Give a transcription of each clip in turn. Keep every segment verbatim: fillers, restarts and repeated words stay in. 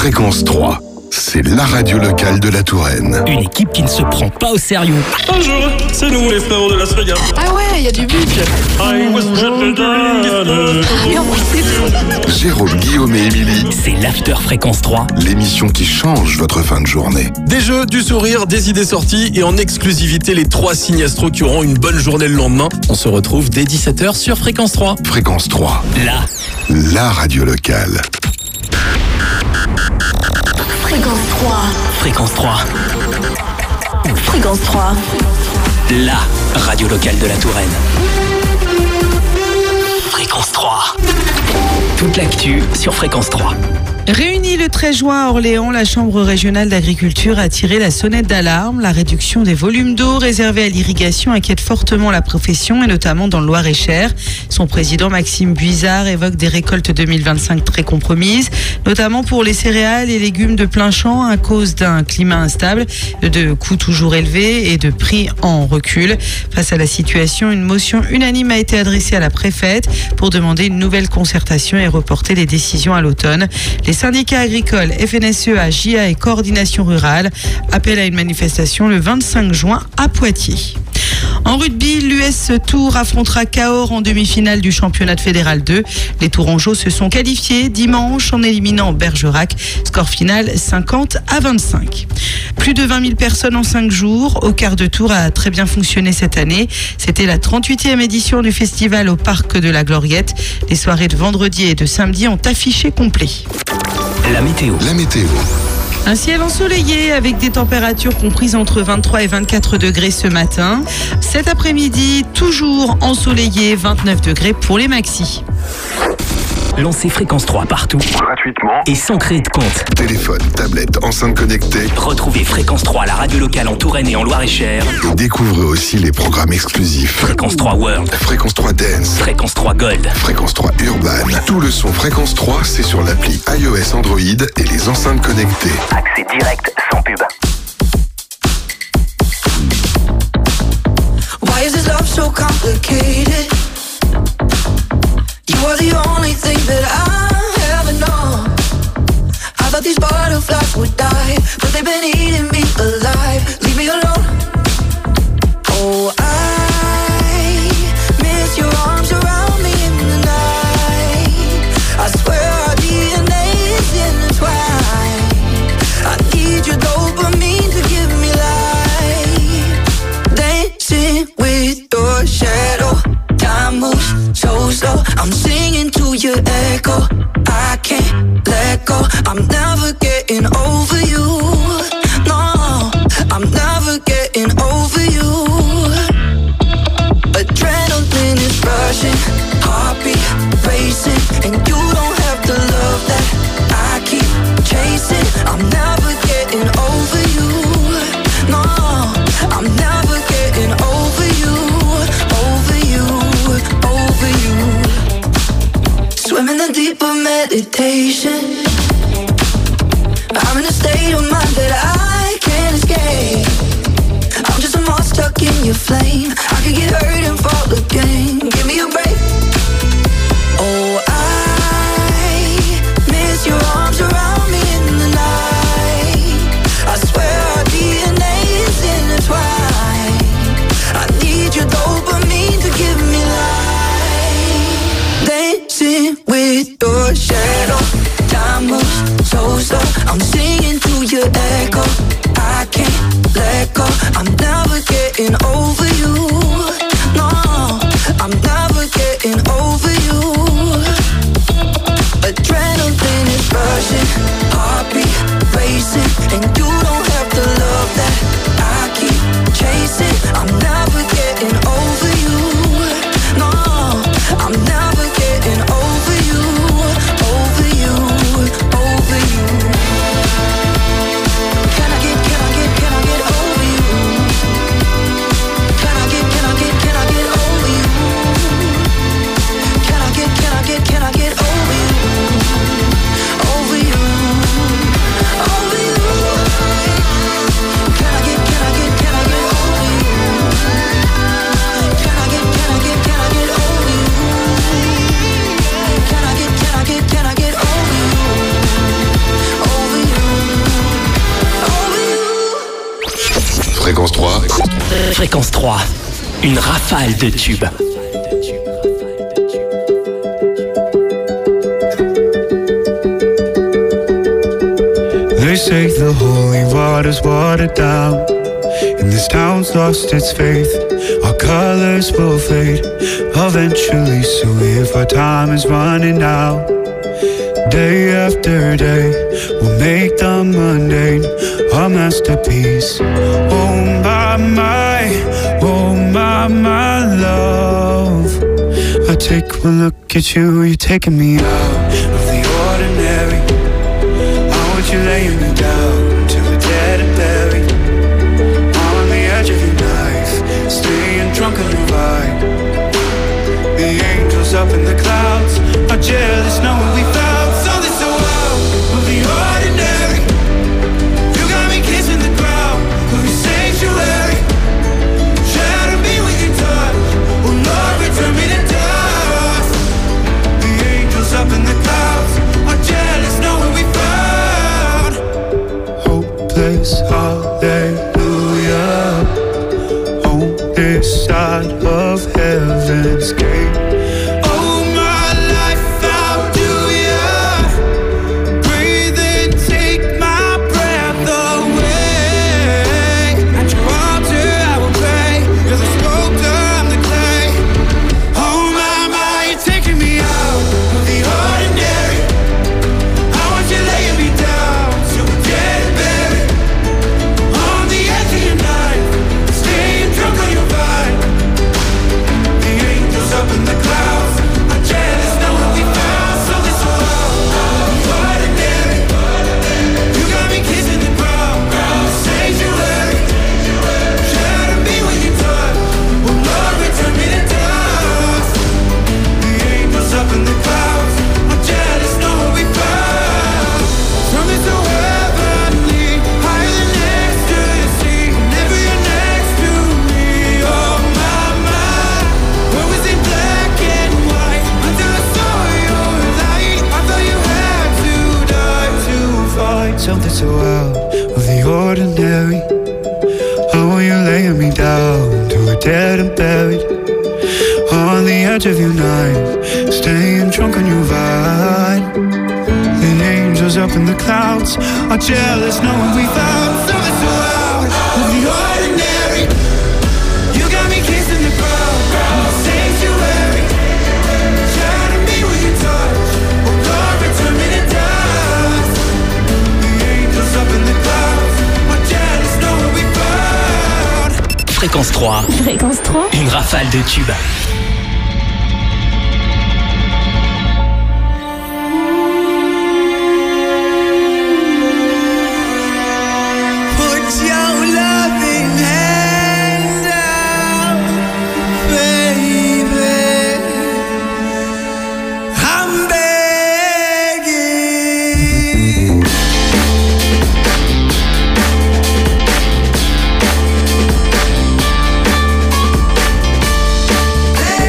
Fréquence trois, c'est la radio locale de la Touraine. Une équipe qui ne se prend pas au sérieux. Bonjour, c'est nous les frérots de la Sega. Ah ouais, il y a du budget. Jérôme, Guillaume et Émilie, C'est l'After Fréquence trois. l'émission qui change votre fin de journée. Des jeux, du sourire, des idées sorties et en exclusivité les trois signes astro qui auront une bonne journée le lendemain. On se retrouve dès dix-sept heures sur Fréquence trois. Fréquence trois, Là, la radio locale. Fréquence trois. Fréquence trois. Fréquence trois. La radio locale de la Touraine. Fréquence trois. Toute l'actu sur Fréquence trois. Réunie le treize juin à Orléans, la Chambre régionale d'agriculture a tiré la sonnette d'alarme. La réduction des volumes d'eau réservés à l'irrigation inquiète fortement la profession et notamment dans le Loir-et-Cher. Son président Maxime Buizard évoque des récoltes deux mille vingt-cinq très compromises, notamment pour les céréales et légumes de plein champ à cause d'un climat instable, de coûts toujours élevés et de prix en recul. Face à la situation, une motion unanime a été adressée à la préfète pour demander une nouvelle concertation et reporter les décisions à l'automne. Les syndicats agricoles, F N S E A, J A et Coordination Rurale appellent à une manifestation le vingt-cinq juin à Poitiers. En rugby, l'U S Tours affrontera Cahors en demi-finale du championnat de fédéral deux. Les Tourangeaux se sont qualifiés dimanche en éliminant Bergerac. Score final cinquante à vingt-cinq. Plus de vingt mille personnes en cinq jours. Au quart de tour a très bien fonctionné cette année. C'était la trente-huitième édition du festival au Parc de la Gloriette. Les soirées de vendredi et de samedi ont affiché complet. La météo. La météo, Un ciel ensoleillé avec des températures comprises entre vingt-trois et vingt-quatre degrés ce matin. Cet après-midi, toujours ensoleillé, vingt-neuf degrés pour les maxis. Lancez Fréquence trois partout gratuitement, et sans créer de compte. téléphone, tablette, enceinte connectée, Retrouvez Fréquence trois, la radio locale en Touraine et en Loir-et-Cher. et découvrez aussi les programmes exclusifs. Fréquence trois World. Fréquence trois Dance, Fréquence trois Gold. Fréquence trois Urban. Tout le son Fréquence trois, c'est sur l'appli iOS Android et les enceintes connectées. Accès direct sans pub. Why is this love so complicated? You are the only thing that I ever know. I thought these butterflies would die, but they've been eating me alive. Leave me alone. Oh, I miss your arms around me in the night. I swear our D N A is intertwined. I need your dopamine to give me life. Dancing with your shadow. Time moves so slow. I'm singing to your echo. I can't let go. I'm never getting over you. No, I'm never getting over you. Adrenaline is rushing, heartbeat racing, and you don't have the love that I keep chasing. I'm never getting over you. No, I'm never getting over you. Over you, over you. Swim in the deep of meditation. I'm in a state of mind that I can't escape. I'm just a moth stuck in your flame. I could get hurt and fall again. Give me a break. Oh, I miss your arms around me in the night. I swear our D N A is intertwined. I need your dopamine to give me life. Dancing with your shadow. Time moves so slow. I'm singing to your echo. I can't let go. I'm never getting over you. No, I'm never getting Fréquence trois, une rafale de tubes. They say the holy water's watered down, and this town's lost its faith. Our colors will fade eventually, so if our time is running out, day after day, we'll make the mundane a masterpiece. Oh my, my, oh my, my love, I take one look at you, you're taking me out of the ordinary. I want you laying me down till we're dead and buried, on the edge of your knife, staying drunk on your vibe. The angels up in the clouds are jealous knowing we found something so out of the ordinary. You got me kissing the ground of your sanctuary. Shatter me with your touch, oh Lord, return me to dust. The angels up in the clouds are jealous knowing we found hopeless hallelujah on this side of heaven's gate. Something so out of the ordinary. How are you laying me down till we're dead and buried, on the edge of your night, staying drunk on your vibe. The angels up in the clouds are jealous knowing we found something so out of the ordinary. You got me kissing the ground, ground sanctuary. Shatter me with your touch, oh Lord, return me to dust. Up in the clouds, I'm jealous knowing we found. Fréquence trois. Fréquence trois. Une rafale de tubes. Put your loving hand down, baby. I'm begging. Hey.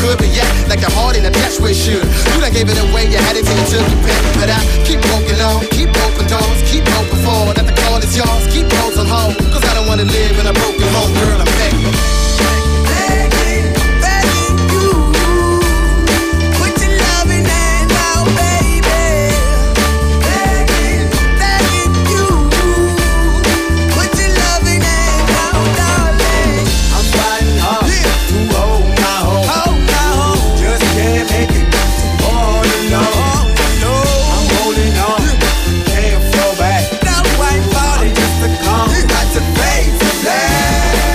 could, but yeah, like a heart in a patch where it should. You done gave it away, you had it till you took your pick. But I keep walking on, keep open doors, keep open for that the call is yours, keep those on hold. Cause I don't wanna live in a broken home, girl, I'm begging. Begging, begging you, put your loving hand out, baby. Begging, begging you, put your loving hand out, darling. I'm fighting hard to hold my home. Hold my home. Just can't make it all alone. I'm holding on, can't fall back. Now white body just to come, got to face that.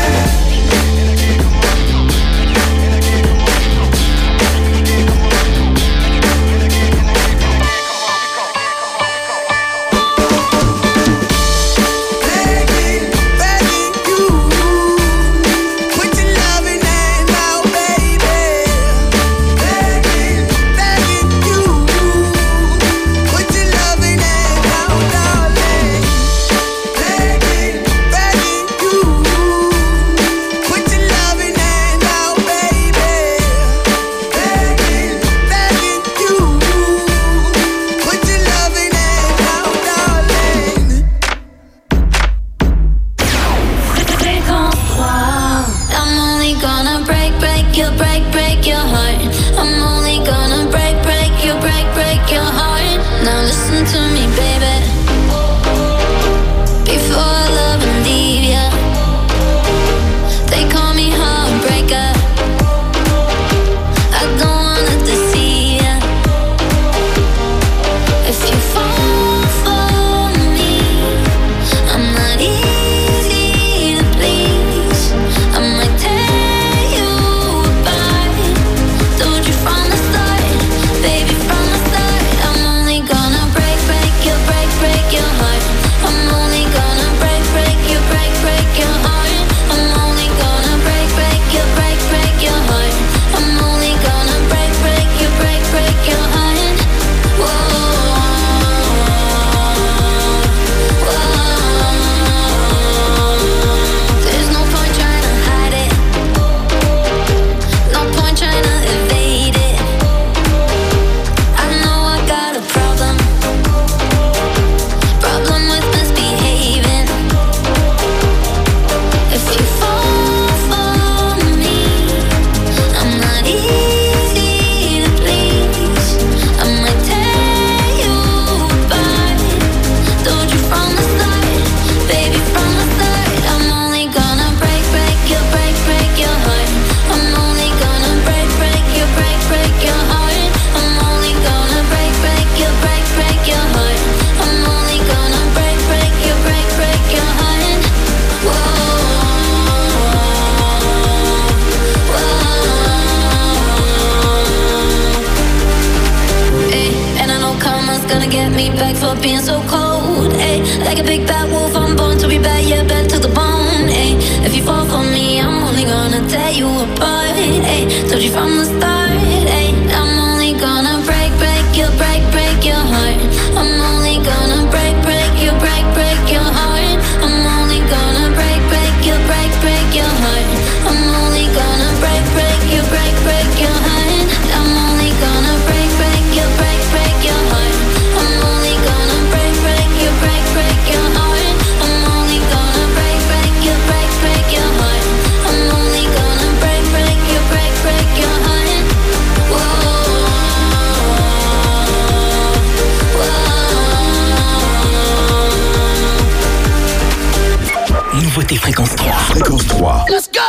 Nouveauté Fréquence trois. Fréquence trois. Let's go!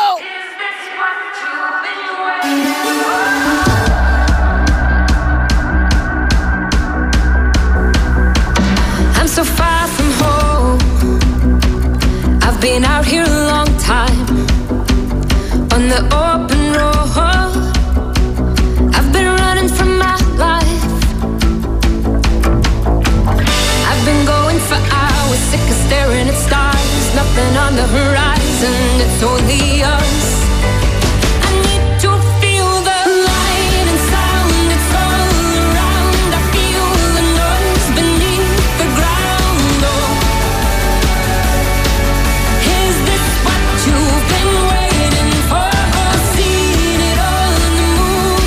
I'm so far from home. I've been out here a long time on the open road. I've been running from my life. I've been going for hours, sick of staring at stars. Nothing on the horizon, it's only us. I need to feel the light and sound that's all around. I feel the noise beneath the ground. Oh, is this what you've been waiting for? Seen it all in the movies.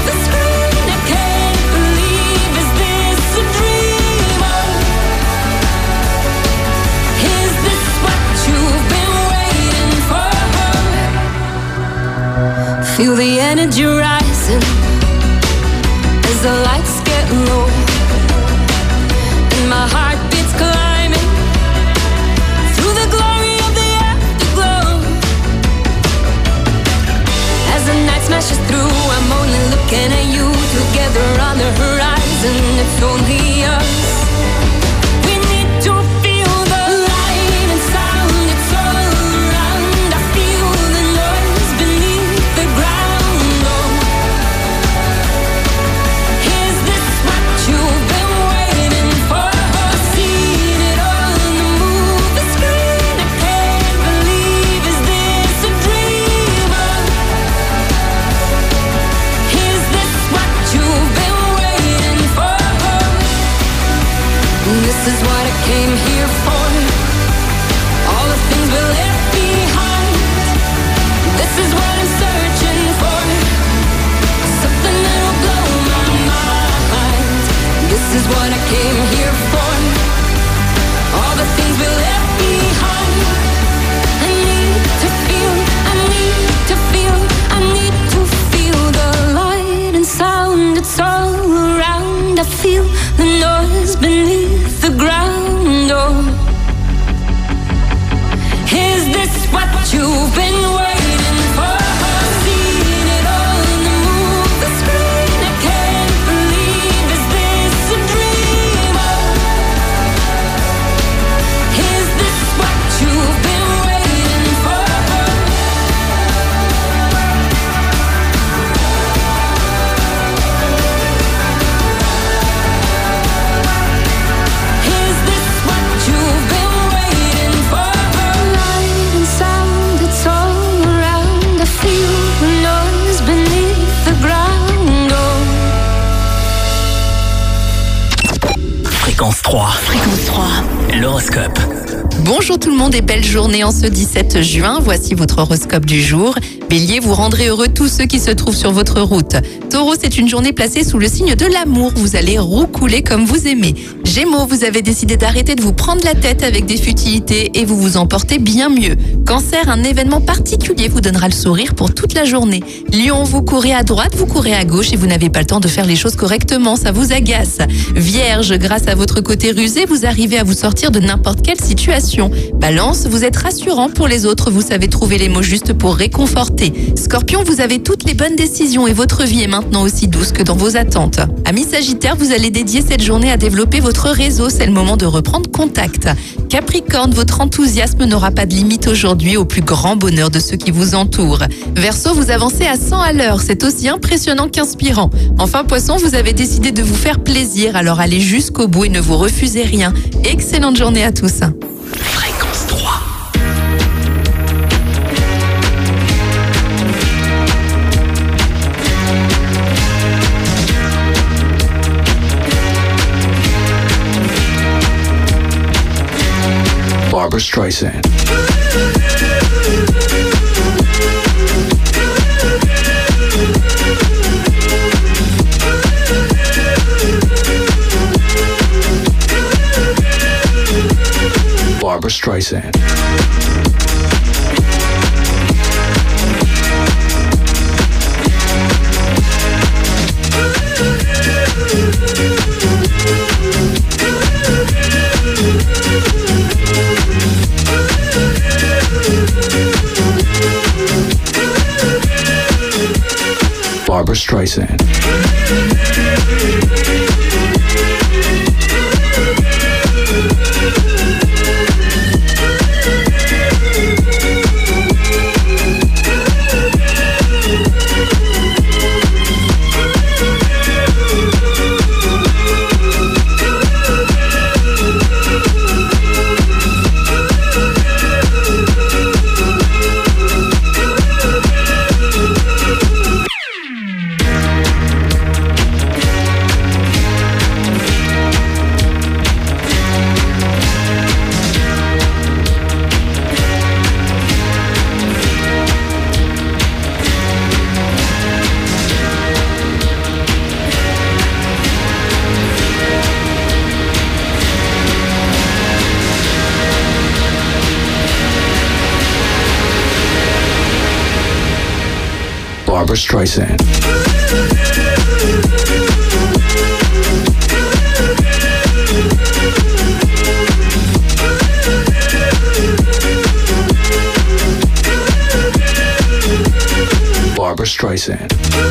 Feel the energy rising as the lights get low, and my heart beats climbing through the glory of the afterglow. As the night smashes through, I'm only looking at you. Together on the horizon, it's only us. We need to feel the light and sound. It's all around. I feel the noise beneath the ground. Oh, is this what you've been waiting for? Seen it on the movie screen. I can't believe, is this a dream? Is this what you've been waiting for? This is what I came here for. All the things we left behind. This is what I'm searching for. Something that'll blow my mind. This is what I came here for. All the things we left behind. I need to feel, I need to feel, I need to feel the light and sound. It's all around. I feel the noise beneath the ground. Oh, is this what you've been waiting for? Seen it on the movie screen. I can't believe, is this a dream? Is this what you've been waiting for? Is this what you've been waiting for? Light and sound, it's all around. I feel the noise beneath the ground. Oh. Fréquence trois. Fréquence trois. L'horoscope. Bonjour tout le monde et belle journée en ce dix-sept juin. Voici votre horoscope du jour. Bélier, vous rendrez heureux tous ceux qui se trouvent sur votre route. Taureau, c'est une journée placée sous le signe de l'amour. Vous allez roucouler comme vous aimez. Gémeaux, vous avez décidé d'arrêter de vous prendre la tête avec des futilités et vous vous en portez bien mieux. Cancer, un événement particulier vous donnera le sourire pour toute la journée. Lion, vous courez à droite, vous courez à gauche et vous n'avez pas le temps de faire les choses correctement, ça vous agace. Vierge, grâce à votre côté rusé, vous arrivez à vous sortir de n'importe quelle situation. Balance, vous êtes rassurant pour les autres, vous savez trouver les mots justes pour réconforter. Scorpion, vous avez toutes les bonnes décisions et votre vie est maintenant aussi douce que dans vos attentes. Amis Sagittaire, vous allez dédier cette journée à développer votre réseau, c'est le moment de reprendre contact. Capricorne, votre enthousiasme n'aura pas de limite aujourd'hui au plus grand bonheur de ceux qui vous entourent. Verseau, vous avancez à cent à l'heure, c'est aussi impressionnant qu'inspirant. Enfin Poisson, vous avez décidé de vous faire plaisir, alors allez jusqu'au bout et ne vous refusez rien. Excellente journée à tous. Fréquence trois. Barbra Streisand. Barbra Streisand. Barbra Streisand. Barbra Streisand. Barbra Streisand.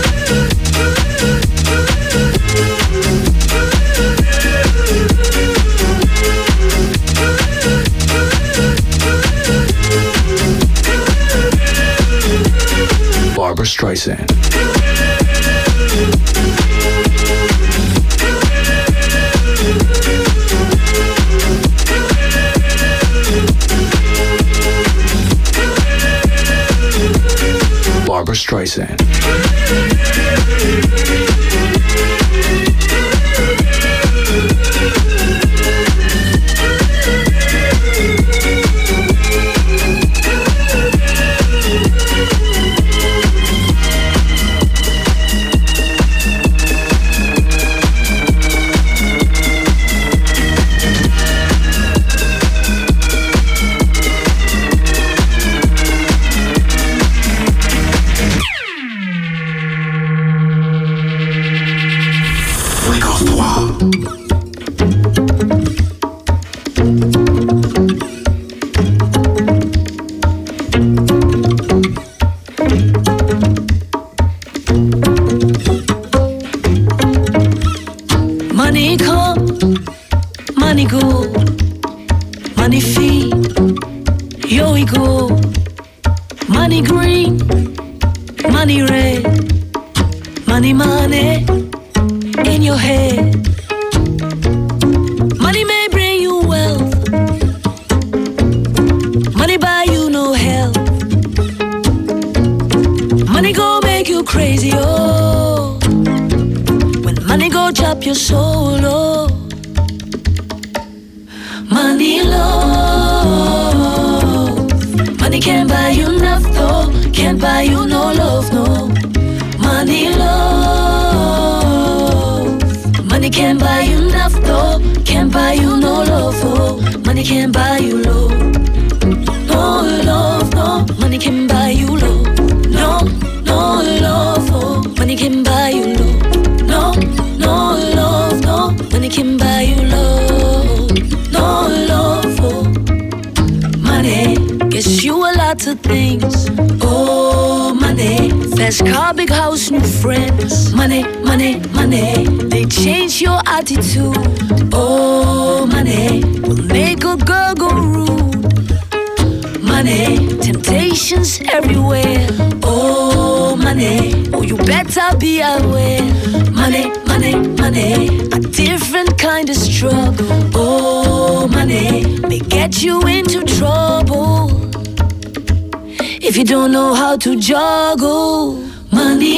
Barbra Streisand. Barbra Streisand. Money come, money go, money feed, yo we go. Money green, money red, money money in your head. Money may bring you wealth, money buy you no health. Money go make you crazy, oh. Money go chop your soul, oh. Money love. Money can't buy you nothing, though. Can't buy you no love, no. Money love. Money can't buy you nothing, though. Can't buy you no love, oh. Money can't buy you love. No love, no. Money can buy you love. No, no love, oh. Money can buy you love. No, no love, no. Money can buy you love. No love, oh. Money gets you a lot of things. Oh, money. Fast car, big house, new friends. Money, money, money. They change your attitude. Oh, money will make a girl go rude. Money, temptations everywhere. Oh, money. Oh, you better be aware. Money, money, money, a different kind of struggle. Oh, money may get you into trouble if you don't know how to juggle. Money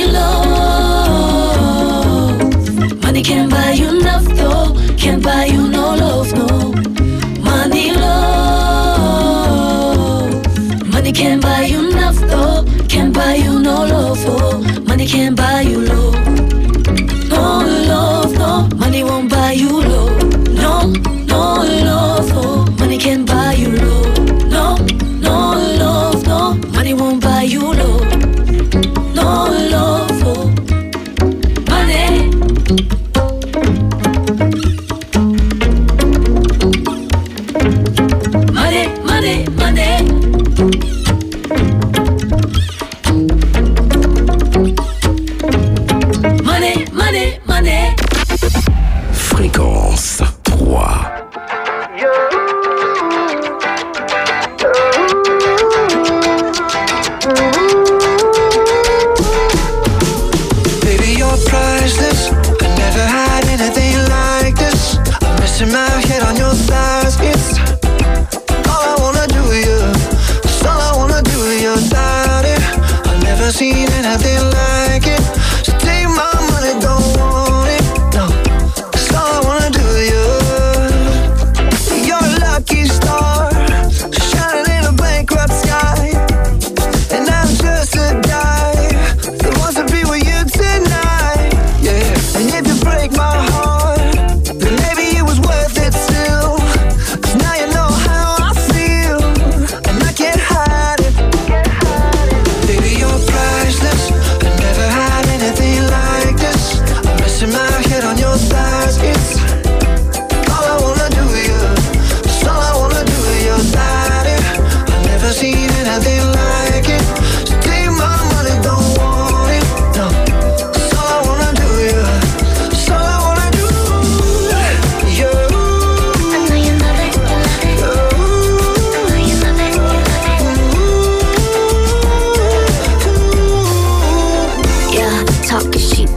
love. Money can't buy you nothing, though. Can't buy you no love, no. Money love. Money can't buy you nothing, though. Can't buy you no love, oh. Money can't buy you love. No love, no. Money won't buy you love. No, no love, oh. Money can't buy you love. No, no love, no. Money won't buy you love. No love, oh. Money. Money, money, money.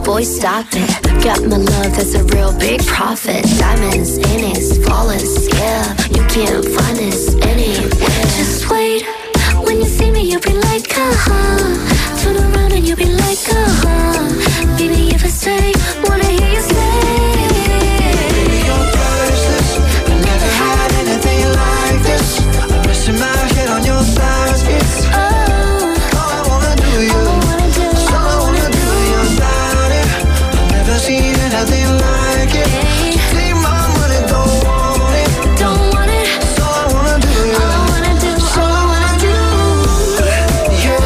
boy, stop it. Got my love, that's a real big profit. Diamonds in it, flawless, yeah. You can't find this anywhere. Just wait, when you see me, you'll be like, uh-huh. Turn around and you'll be like, uh-huh. Baby, if I stay, wanna hear you say. Baby, you're priceless. I never had anything like this. I'm resting my head on your thighs. It's all I wanna do, you. It's all I wanna do, your body. I've never seen anything like it. Take my money, don't want it. Don't want it. It's all I wanna do, you. All I wanna do, It's all I wanna do. Yeah.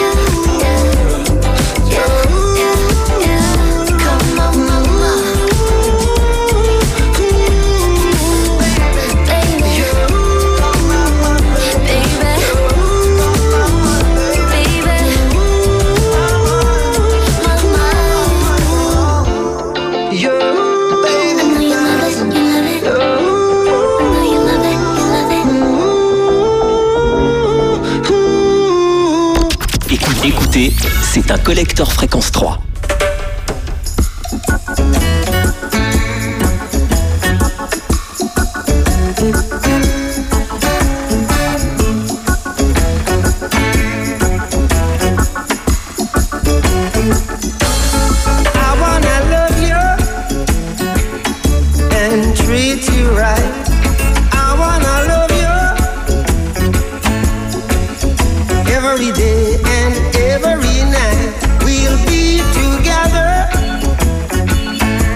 Come on, mama. Baby. Baby. Yeah, baby. I know you love it, you love it. I know you love it, you love it. Écoutez, écoutez, c'est un collector fréquence trois. I wanna love you and treat you right. I wanna love you every day and every night. We'll be together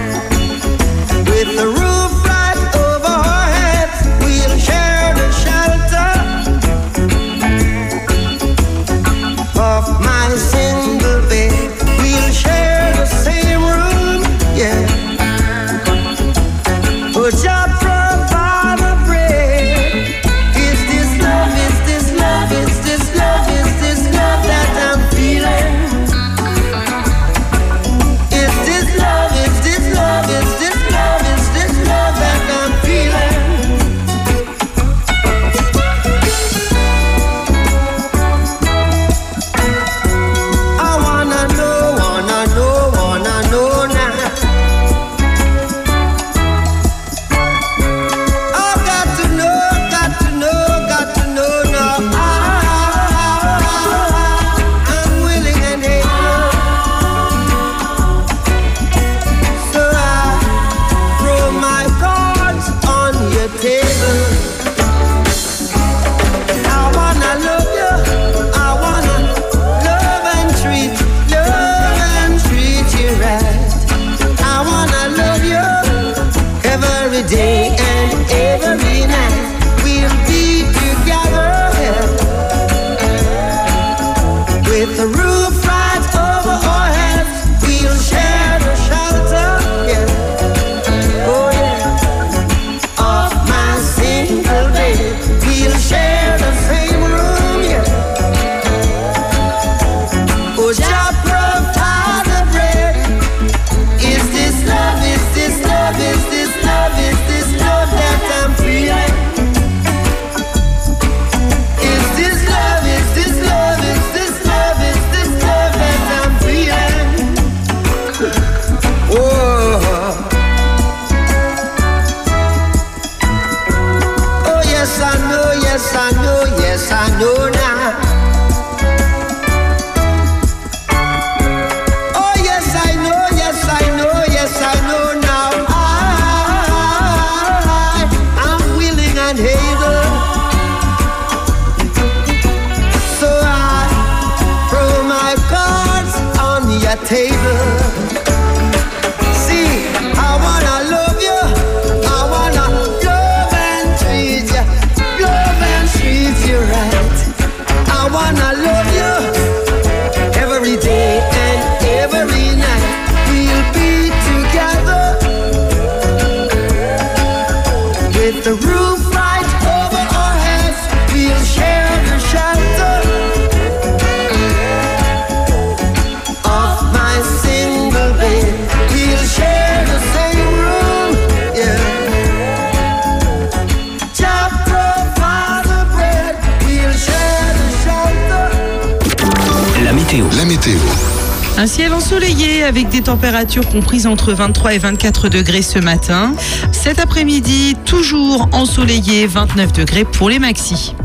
Un ciel ensoleillé avec des températures comprises entre vingt-trois et vingt-quatre degrés ce matin. Cet après-midi, toujours ensoleillé, vingt-neuf degrés pour les maxis.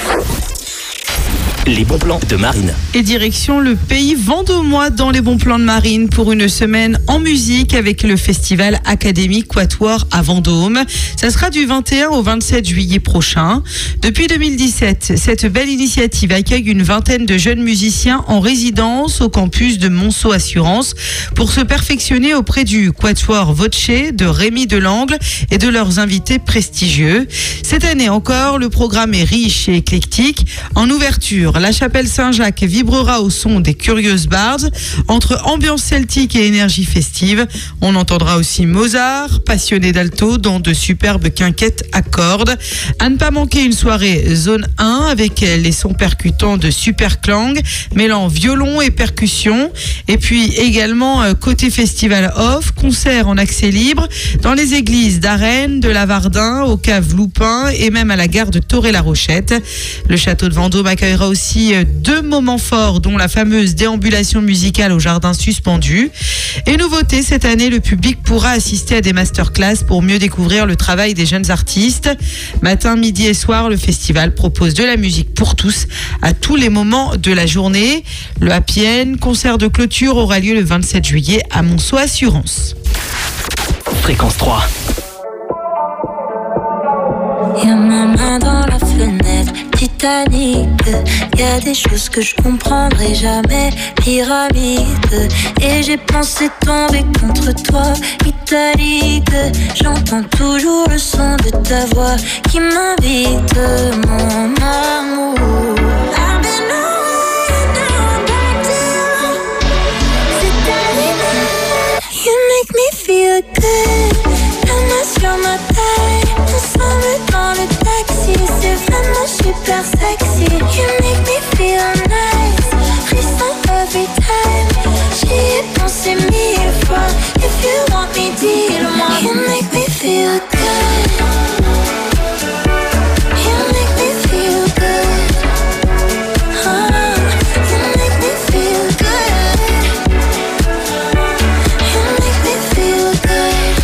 Les bons plans de Marine. Et direction le pays vendômois dans les bons plans de Marine pour une semaine en musique avec le festival académique Quatuor à Vendôme. Ça sera du vingt et un au vingt-sept juillet prochain. Depuis deux mille dix-sept, cette belle initiative accueille une vingtaine de jeunes musiciens en résidence au campus de Monceau Assurance pour se perfectionner auprès du Quatuor Voce de Rémi Delangle et de leurs invités prestigieux. Cette année encore, le programme est riche et éclectique. En ouverture, la chapelle Saint-Jacques vibrera au son des Curious Bards. Entre ambiance celtique et énergie festive, on entendra aussi Mozart, passionné d'alto, dans de superbes quinquettes à cordes. À ne pas manquer une soirée zone un avec les sons percutants de Superclang, mêlant violon et percussion. Et puis également, côté festival off, concert en accès libre dans les églises d'Arennes, de Lavardin, au Cave Loupin et même à la gare de Toré-la-Rochette. Le château de Vendôme accueillera aussi deux moments forts, dont la fameuse déambulation musicale au jardin suspendu. Et nouveauté, cette année, le public pourra assister à des masterclass pour mieux découvrir le travail des jeunes artistes. Matin, midi et soir, le festival propose de la musique pour tous à tous les moments de la journée. Le Happy End, concert de clôture, aura lieu le vingt-sept juillet à Monceau Assurance. Fréquence trois. Y'a ma main dans la fenêtre, Titanic. Y'a des choses que je comprendrai jamais, pyramide. Et j'ai pensé tomber contre toi, italique. J'entends toujours le son de ta voix qui m'invite, mon amour. I've been on down back to c'est arrivé. You make me feel good. La main sur ma taille, ensemble dans le taxi, c'est vraiment super sexy. You make me feel nice, frisson every time. J'y ai pensé mille fois. If you want me, dis-le-moi. You make me feel good. You make me feel good. Oh, you make me feel good. You make me feel good.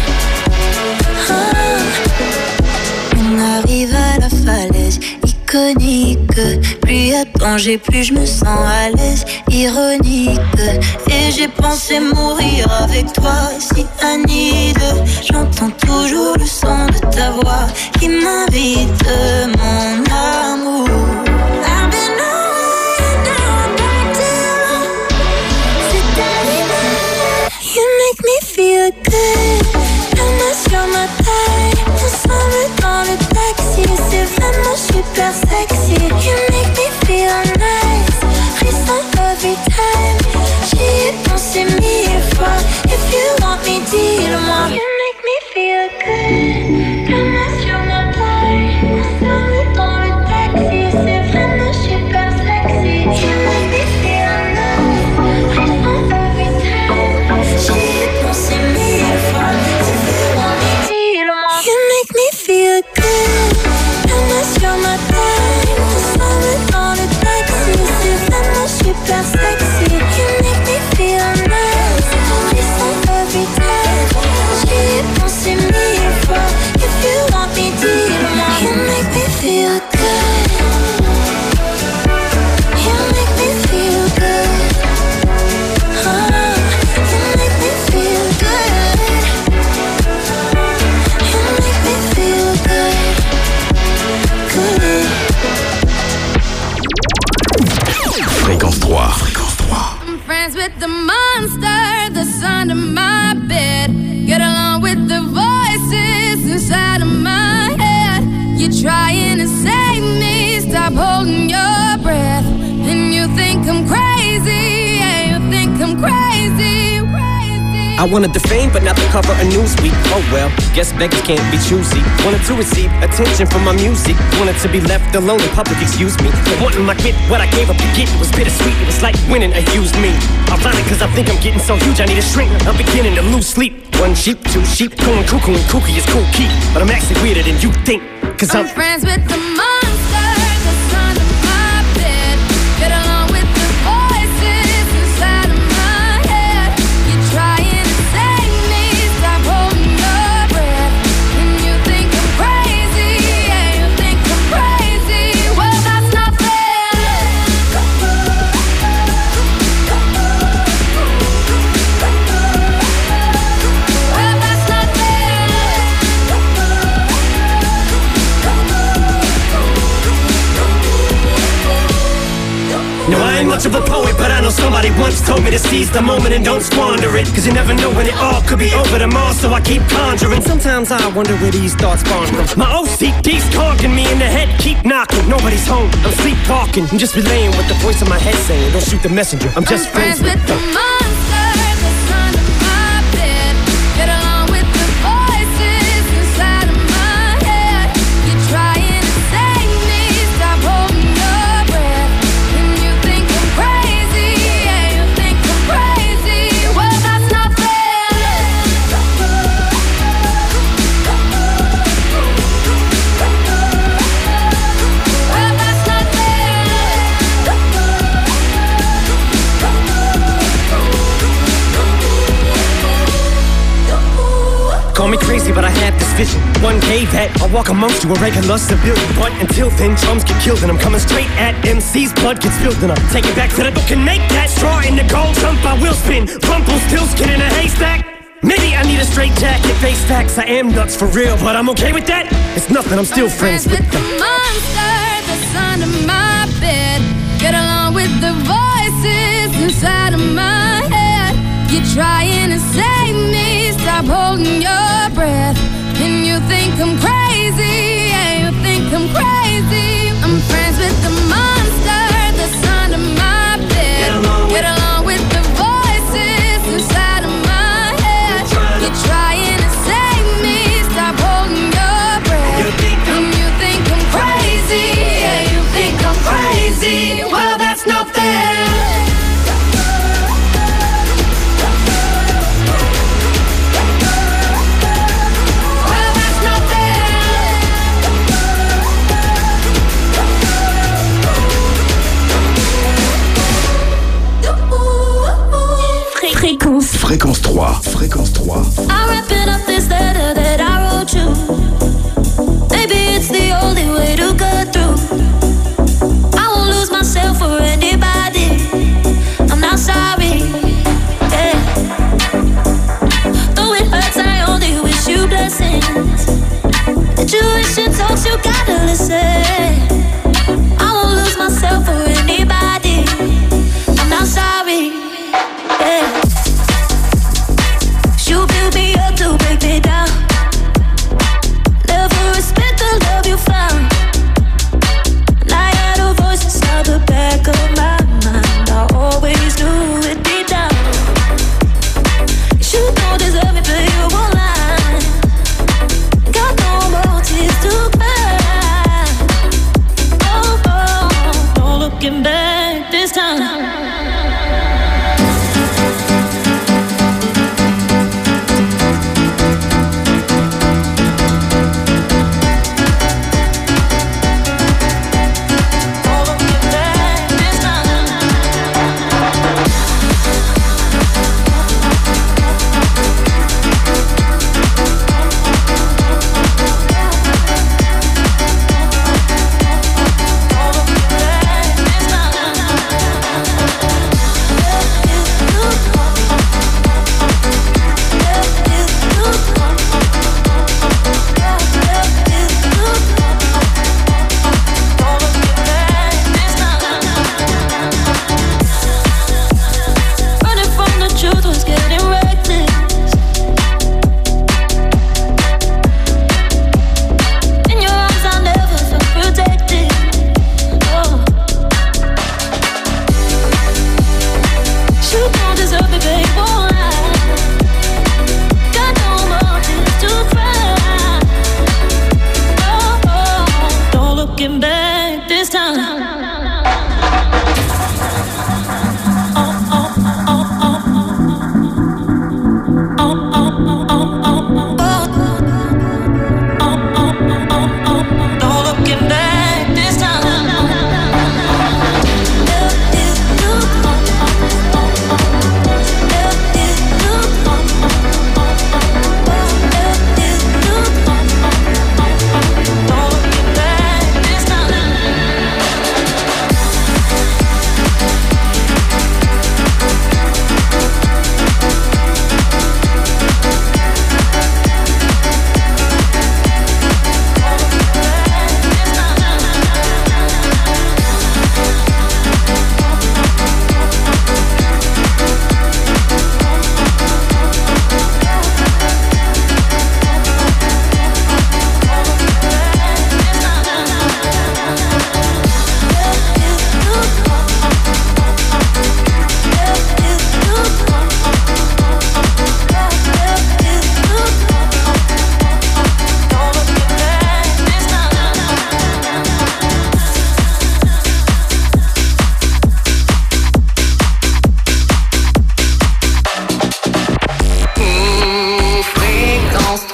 On arrive à la falaise iconique. Plus y a de danger, plus je me sens à l'aise, ironique. Et j'ai pensé mourir avec toi, si Anide. J'entends toujours le son de ta voix qui m'invite, mon amour. I've been on down back to c'est arrivé. You make me feel good. La main sur ma taille, ensemble dans le taxi, c'est vraiment super sexy. You make me feel nice, frisson every time. J'y ai pensé mille fois. If you want me, dis-le-moi. You make me feel good. La main sur ma taille, ensemble dans le taxi, c'est vraiment super sexy. You make me feel nice, frisson every time. J'y ai pensé mille fois. You make me feel good. La main sur ma taille, ensemble dans le taxi, c'est vraiment super sexy. You make me feel nice, frisson every time. J'y ai pensé mille fois. If you want me, dis-le-moi. You make me feel good. You make me feel good. Oh, you make me feel good. Fréquence trois. Fréquence trois. I'm friends with the monster that's under my bed. Get along with the voices inside of my head. You're trying to save me, stop holding your breath. And you think I'm crazy, yeah, you think I'm crazy, crazy. I wanted the fame, but not the cover of Newsweek. Oh well, guess beggars can't be choosy. Wanted to receive attention from my music. Wanted to be left alone in public, excuse me. But wanting my get, what I gave up to get was bittersweet. It was like winning a used me. Ironic, cause I think I'm getting so huge, I need a shrink. I'm beginning to lose sleep. One sheep, two sheep, going cuckoo and kooky is cool key. But I'm actually weirder than you think. Cause I'm, I'm friends with the monster that's under my bed. Get along with the voices inside of my head. of a poet, but I know somebody once told me to seize the moment and don't squander it. Cause you never know when it all could be over tomorrow, so I keep conjuring. Sometimes I wonder where these thoughts spawn from. My O C D's talking me in the head, keep knocking. Nobody's home, I'm sleepwalking. I'm just relaying what the voice in my head saying. Don't shoot the messenger, I'm just I'm friends with the monster that's under my bed. Get along with the voices inside of my head. You're trying to save me, stop holding your breath. And you think I'm crazy, yeah, you think I'm crazy. Well, that's not fair. Well, that's not Call me crazy, but I had this vision. One day that I'll walk amongst you a regular civilian. But until then, chums get killed and I'm coming straight at M C's blood gets spilled and I take it back to the book and make that straw in the gold jump. I will spin, rumple still skin in a haystack. Maybe I need a straight jacket, face facts. I am nuts for real, but I'm okay with that. It's nothing, I'm still friends with the them. monster that's under my bed. Get along with the voices inside of my head. You're trying to save me, stop holding your breath. And you think I'm crazy, yeah, you think I'm crazy. I'm friends with the monster that's under my bed. Get along, Get along with the voices inside of my head. You're trying to save me, stop holding your breath. You think I'm, and you think I'm crazy, yeah, you think I'm crazy. Well, that's not fair. Fréquence. Fréquence trois. Fréquence trois. I'm wrapping up this letter that I wrote you. Maybe it's the only way to get through. I won't lose myself for anybody. I'm not sorry. Yeah. Though it hurts, I only wish you blessings. Intuition talks, you gotta listen. I won't lose myself for anybody. I'm not sorry. Yeah. You build me up to break me down.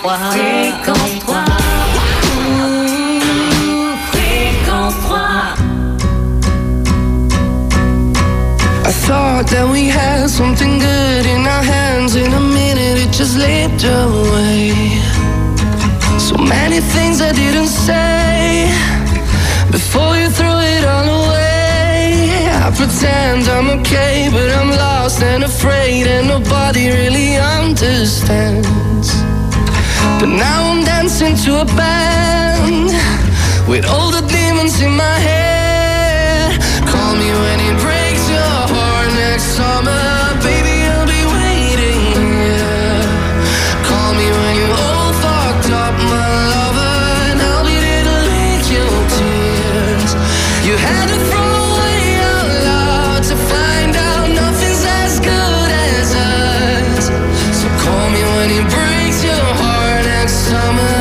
trois. Fréquence trois. Fréquence trois. I thought that we had something good in our hands. In a minute it just slipped away. So many things I didn't say before you threw it all away. I pretend I'm okay, but I'm lost and afraid, and nobody really understands. But now I'm dancing to a band with all the demons in my head. Call me when it breaks your heart next summer, baby, I'll be waiting here. Call me when you're all fucked up, my lover, and I'll be there to lick your tears. You had to throw away out loud to find out nothing's as good as us. So call me when it breaks your heart next summer.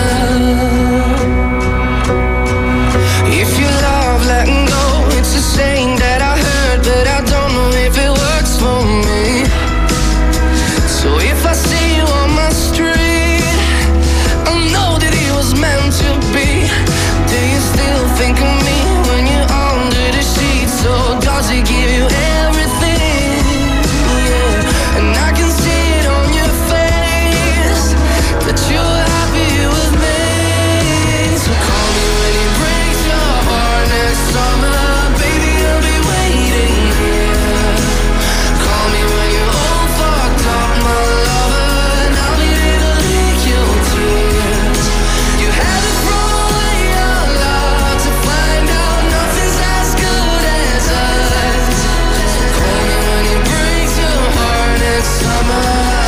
If you love letting go, it's a saying that I heard, but I don't know if it works for me. So if I see you on my street, I'll know that it was meant to be. Do you still think of me when you're under the sheets? Or does it give you everything? Yeah, and I can see it on your face that you're happy with me. So call me when it breaks your heart next summer, baby, I'll be waiting here. Call me when you're all fucked up, my lover, and I'll be there to lick your tears. You had to throw away out loud to find out nothing's as good as us. So call me when it breaks your heart next summer.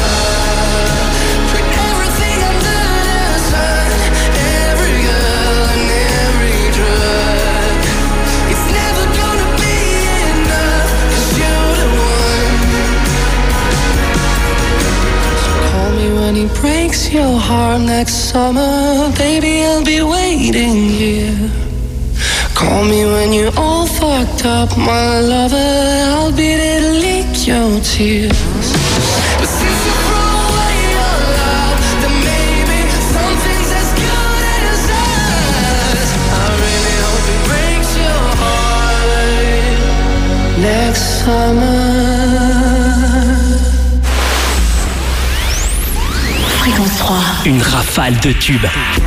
Put everything under the sun, every girl and every drug. It's never gonna be enough, 'cause you're the one. So call me when he breaks your heart next summer, baby, I'll be waiting here. Call me when you're all fucked up, my lover, I'll be there to lick your tears. But since you throw away your love, then maybe something's as good as us. I really hope it breaks your heart next summer. Fréquence trois. Une rafale de tubes.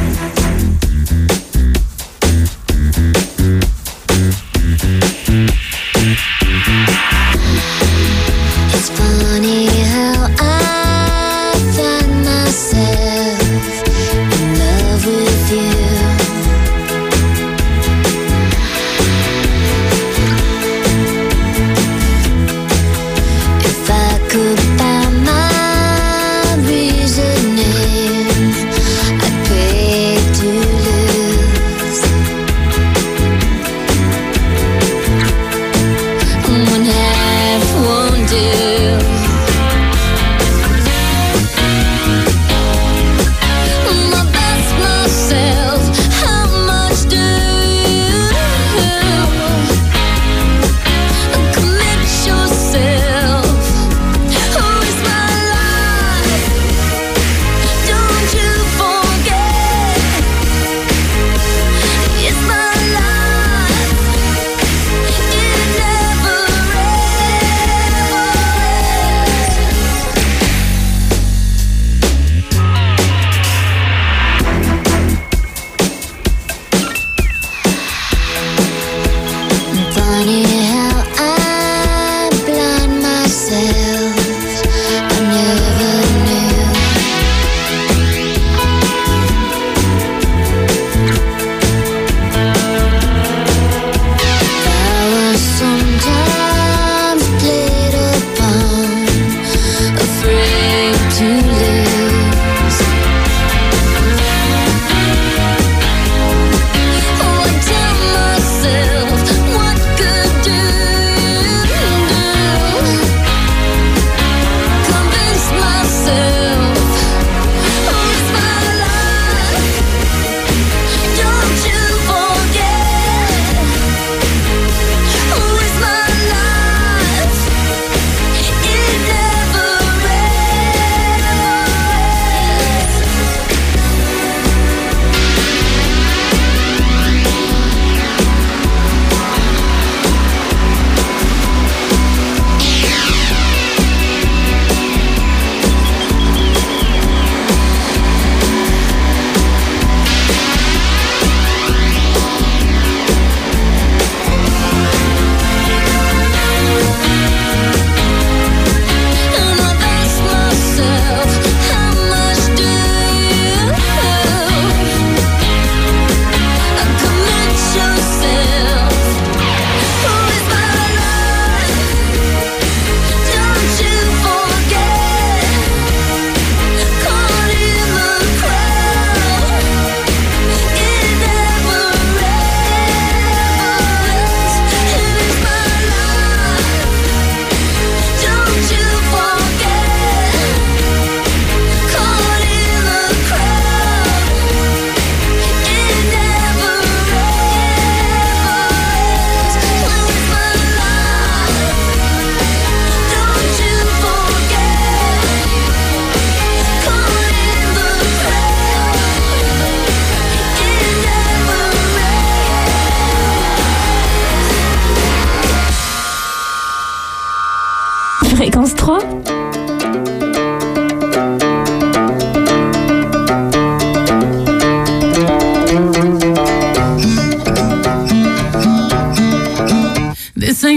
It's funny how I find myself in love with you. If I could find my reasoning, I'd pay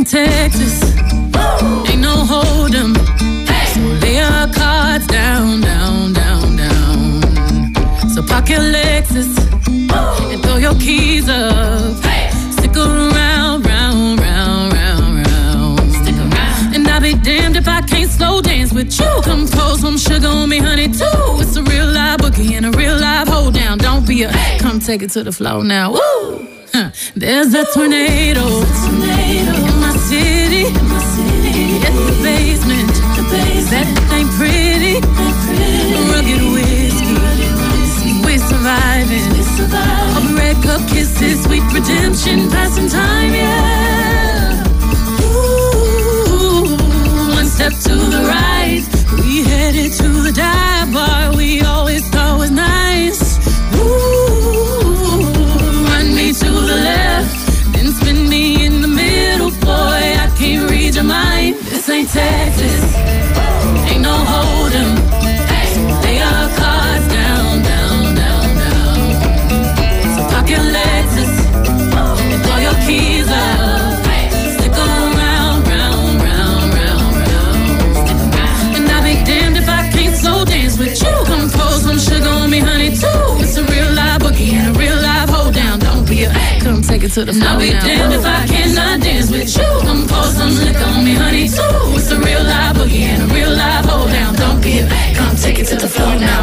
Texas. Ain't no hold 'em. So lay your cards down, down, down, down. So park your Lexus and throw your keys up. Stick around, round, round, round, round. Stick around. And I'll be damned if I can't slow dance with you. Come pour some sugar on me, honey, too. It's a real live boogie and a real live hold down. Don't be a, come take it to the floor now. Woo! Huh. There's a tornado, tornado in my city. In my city. At the basement, the basement. That ain't pretty. pretty. Rugged whiskey, we're surviving. We're surviving. Red cup kisses, sweet redemption, passing time, yeah. Ooh, one step to the right, we headed to the dive bar we always thought was nice. Ooh, run me to the left, then spin me in the middle, boy, I can't read your mind. This ain't Texas, ain't no hold 'em. So lay our cards down, down, down, down. So park your Lexus and throw your keys up. Stick around, round, round, round, round. And I'll be damned if I can't slow dance with you. Come pour some sugar on me, honey, too. It's a real live boogie and a real live hold down. Don't be a, come take it to the floor. I'll be damned if I cannot dance with you. Come pour some liquor on me, honey, too. It's a real live boogie and a real live hold down. Don't be a, come take it to the floor now.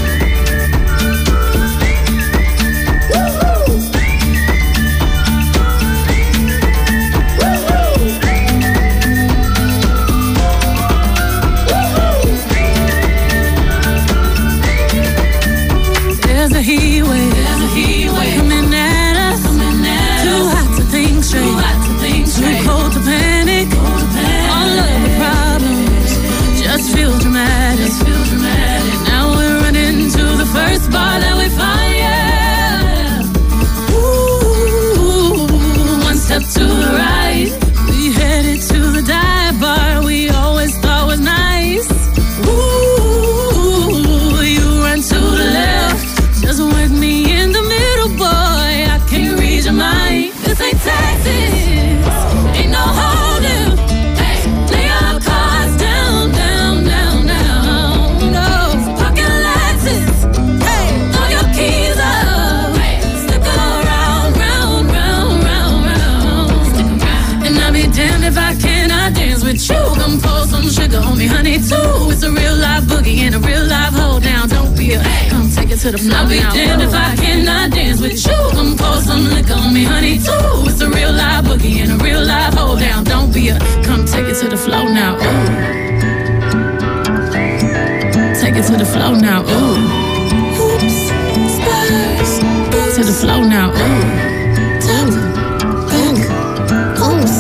There's a heat wave, there's a heat wave coming at us, coming at too us. Hot to think straight, too hot to think straight, too cold to panic, cold to panic. All of the problems just feel dramatic, just feel dramatic. Now we're running to the first bar that we find, yeah. Ooh, one step to the right, we headed to the dive bar we always thought was nice. Ooh, you run to the left, just work me in the middle, boy, I can't read your mind. This ain't Texas, ain't no holding. Lay our cards down, down, down, down. No, park your Lexus, throw your keys up. Stick around, round, round, round, round. And I'll be damned if I cannot dance with you. Come pour some sugar on me, honey, too. It's a real live boogie and a real live hold down. Don't be a, come take it to the floor. I'll be damned if I cannot dance with you. Come pour some liquor on me, honey, too. It's a real live boogie and a real live hold down. Don't be a, come take it to the floor now. Ooh. Take it to the floor now. Ooh. Oops, spurs, to the floor now. Ooh. Tap, back, oops.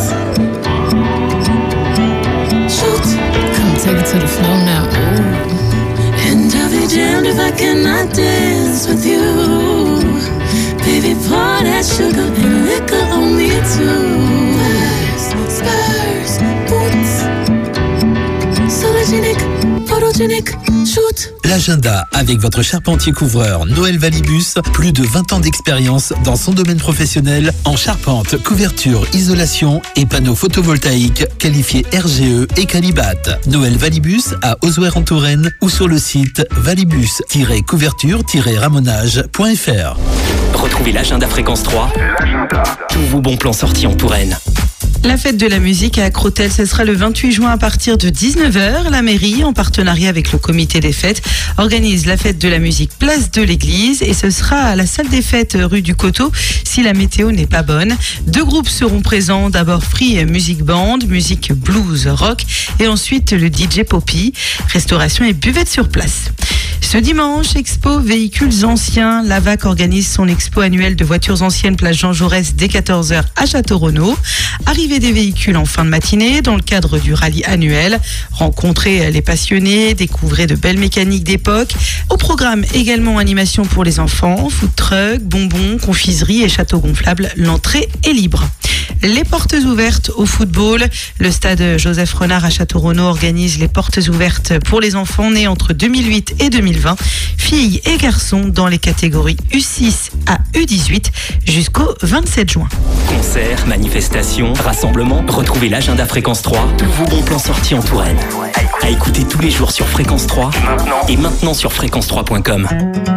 Shoot, come take it to the floor now. Ooh. And I'll be damned if I cannot dance with you. Baby, pour that sugar and liquor on me too. Spurs, boots, sologenic, photogenic, shoot. L'agenda avec votre charpentier couvreur Noël Valibus, plus de vingt ans d'expérience dans son domaine professionnel en charpente, couverture, isolation et panneaux photovoltaïques qualifiés R G E et Calibat. Noël Valibus à Ozoir en Touraine ou sur le site valibus tiret couverture tiret ramonage point f r. Retrouvez l'agenda Fréquence trois. L'agenda. Tous vos bons plans sortis en Touraine. La fête de la musique à Crotel, ce sera le vingt-huit juin à partir de dix-neuf heures. La mairie, en partenariat avec le comité des fêtes, organise la fête de la musique place de l'église et ce sera à la salle des fêtes rue du Coteau si la météo n'est pas bonne. Deux groupes seront présents, d'abord Free Music Band, musique blues rock et ensuite le D J Poppy, restauration et buvette sur place. Ce dimanche, expo véhicules anciens. La V A C organise son expo annuelle de voitures anciennes place Jean Jaurès dès quatorze heures à Château-Renaud. Arrivée des véhicules en fin de matinée dans le cadre du rallye annuel. Rencontrez les passionnés, découvrez de belles mécaniques d'époque. Au programme également animation pour les enfants, food truck, bonbons, confiserie et château gonflable. L'entrée est libre. Les portes ouvertes au football. Le stade Joseph Renard à Château-Renaud organise les portes ouvertes pour les enfants nés entre deux mille huit et deux mille mille vingt, filles et garçons dans les catégories U six à U dix-huit jusqu'au vingt-sept juin. Concerts, manifestations, rassemblements, retrouvez l'agenda Fréquence trois, tous vos bons plans sortis en Touraine. À écouter tous les jours sur Fréquence trois maintenant. Et maintenant sur fréquence trois point com.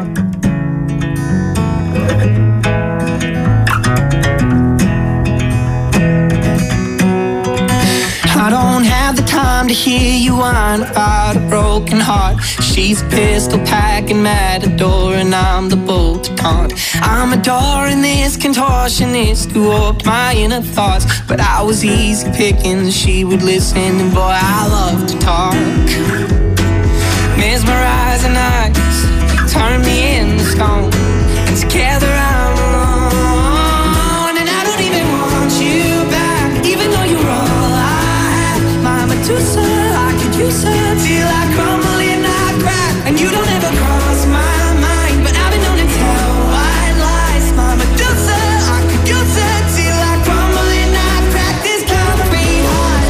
I don't have the time to hear you whine about a broken heart. She's a pistol packing matador and I'm the bull to taunt. I'm adoring this contortionist who warped my inner thoughts, but I was easy picking, she would listen, and boy I love to talk. Mesmerizing eyes turn me into stone, and together I'm alone, and I don't even want you back, even though you're all Medusa, I could use her till I crumble and I crack. And you don't ever cross my mind, but I've been known to tell white lies. My Medusa, I could use her till I crumble and I crack. This concrete heart,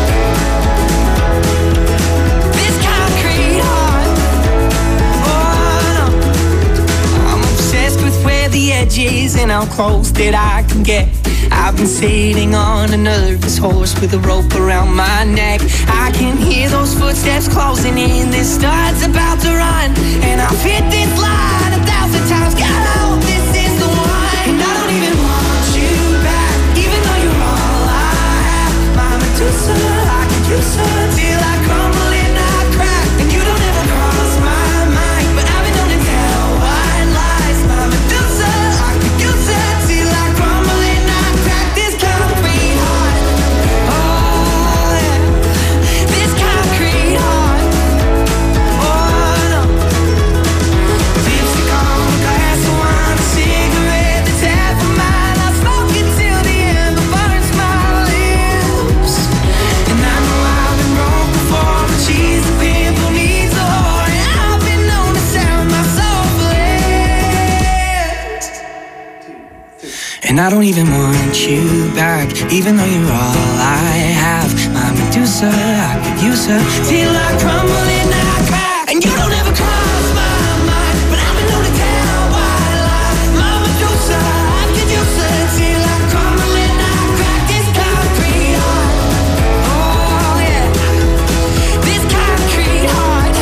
this concrete heart. Oh no, I'm obsessed with where the edge is and how close that I can get. I've been sitting on a nervous horse with a rope around my neck. I can hear those footsteps closing in, this star's about to run, and I've hit this line a thousand times. God, I hope this is the one. And I don't even want you back, even though you're all I have. My Medusa, I could use her till I crumble and I crack. And you don't ever cross my mind, but I've been known to tell white lies. My Medusa, I could use her till I crumble and I crack. This concrete heart, oh yeah, this concrete heart, oh no. Lipstick on a glass of wine, a cigarette that's half a mile. I smoke it till the end, but burns my lips. And I know I've been wrong before, but she's the pimple needs a whore, and I've been known to sell my soul for less. And I don't even want you back, even though you're all I have. My Medusa, I could use her till I crumble and I crack. And you don't ever cross my mind, but I've been known to tell white lies. My Medusa, I could use her till I crumble and I crack. This concrete heart, oh yeah, this concrete heart,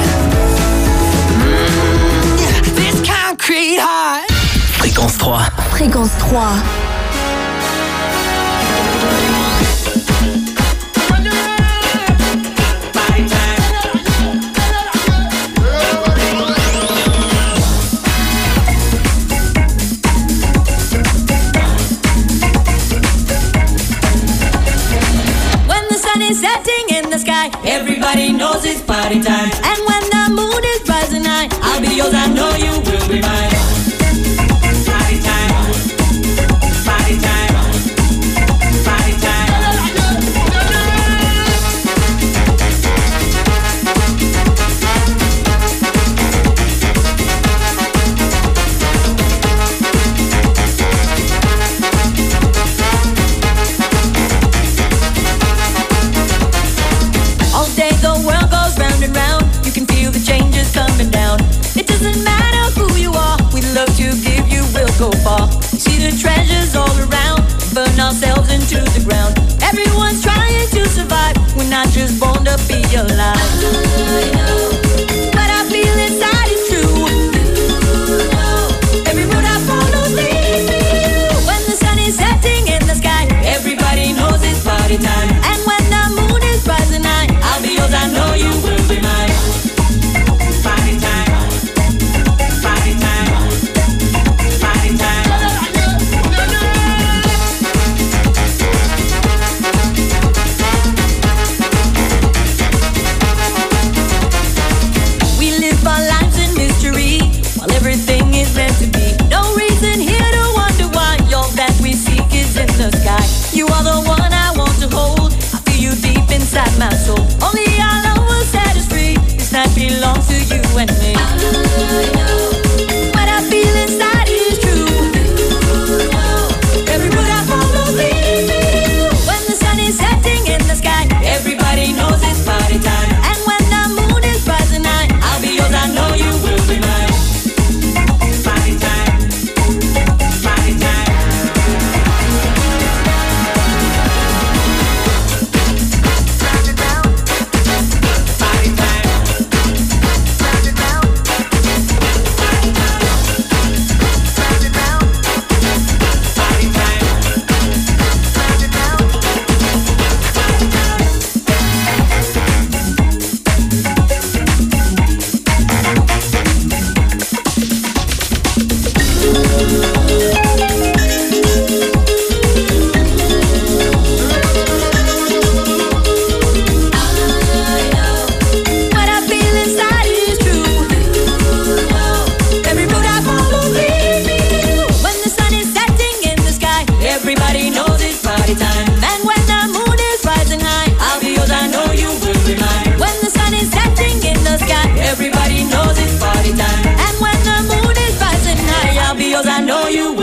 mm, yeah, this concrete heart. Fréquence trois. Fréquence trois. When the sun is setting in the sky, everybody knows it's party time. And when the moon is rising high, I'll be yours, I know you will be mine. Party time,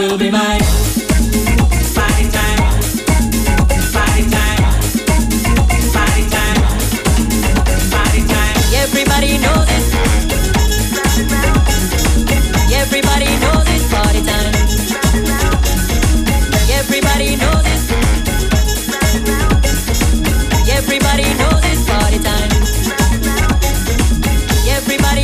you'll be mine.